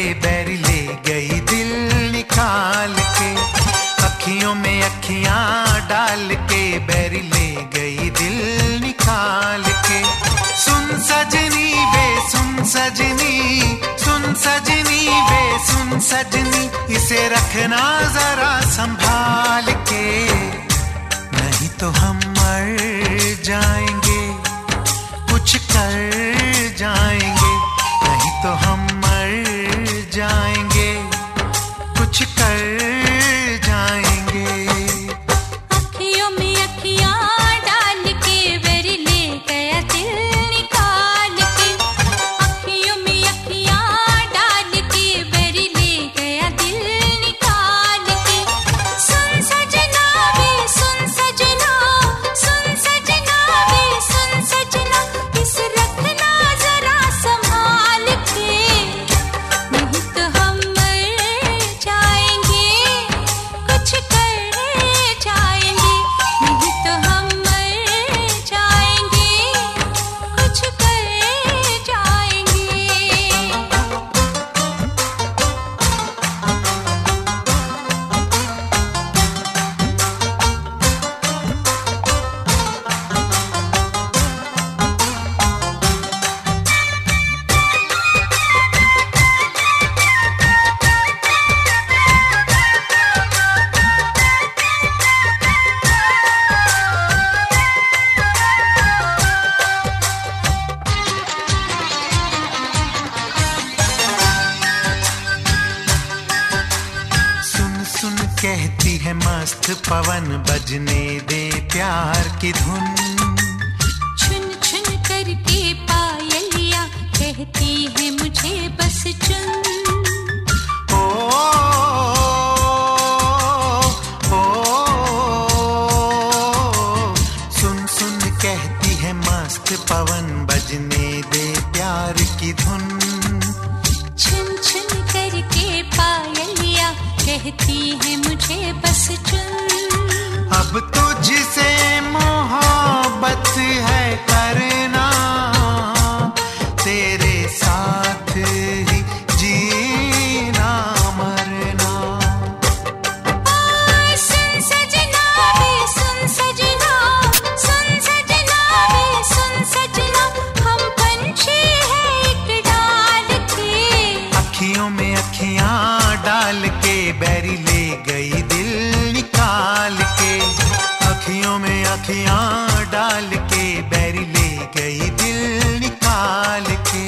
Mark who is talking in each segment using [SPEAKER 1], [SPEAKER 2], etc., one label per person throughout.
[SPEAKER 1] बैरी ले गई दिल निकाल के, अखियों में अखियां डाल के बैरी ले गई दिल निकाल के। सुन सजनी वे सुन सजनी, सुन सजनी वे सुन सजनी, इसे रखना जरा संभाल के, नहीं तो हम मर जाएंगे, कुछ कर जाएंगे, नहीं तो हम मर जाएंगे, कुछ कर जाएंगे।
[SPEAKER 2] अखियों में अखियां डाल के बैरी ले गया दिल निकाल के, अखियों में अखियां डाल के बैरी ले गया दिल निकाल के। सुन सजना वे सुन सजना, सुन सजना वे सुन सजना, इसे रखना जरा संभाल के, नहीं तो हम मर जाएंगे, कुछ कर जाएंगे, नहीं तो हम मर जाएंगे, कुछ कर जाएंगे।
[SPEAKER 1] सुन सुन कहती है मस्त पवन, बजने दे प्यार की धुन।
[SPEAKER 2] छुन छुन करके पायलिया कहती है मुझे बस चुन।
[SPEAKER 1] ओ, ओ, सुन सुन कहती है मस्त पवन, बजने दे प्यार की धुन।
[SPEAKER 2] छुन छुन करके पायलिया कहती है मुझे बस चुन।
[SPEAKER 1] अब तुझसे मोहब्बत है करना, तेरे साथ ही जीना मरना।
[SPEAKER 2] सुन सजना वे सुन सजना, सुन सजना वे सुन सजना, हम पंछी हैं एक डाल के।
[SPEAKER 1] अखियों में अखियां डाल के बैरी ले गई दिल निकाल के, अखियों में अखियां डाल के बैरी ले गई दिल निकाल के।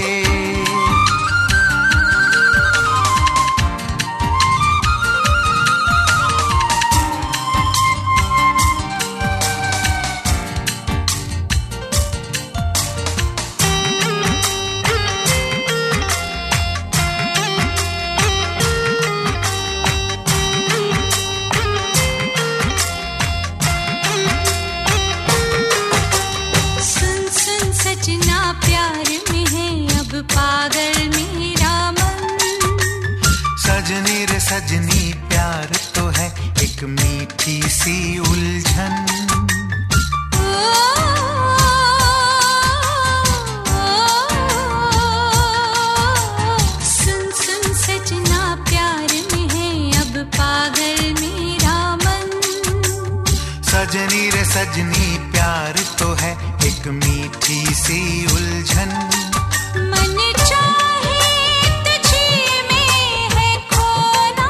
[SPEAKER 2] सुन सुन सजना प्यार में है अब पागल मेरा मन।
[SPEAKER 1] सजनी रे सजनी प्यार तो है एक मीठी सी उलझन।
[SPEAKER 2] सुन सुन सजना प्यार में है अब पागल मेरा मन।
[SPEAKER 1] सजनी रे सजनी प्यार तो है एक मीठी सी उलझन।
[SPEAKER 2] मन चाहे तुझे में है खोना,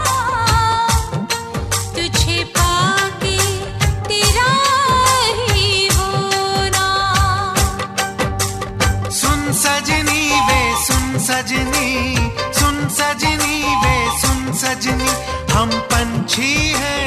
[SPEAKER 2] तुझे पाके तेरा ही होना।
[SPEAKER 1] सुन सजनी वे सुन सजनी, सुन सजनी वे सुन सजनी, हम पंछी हैं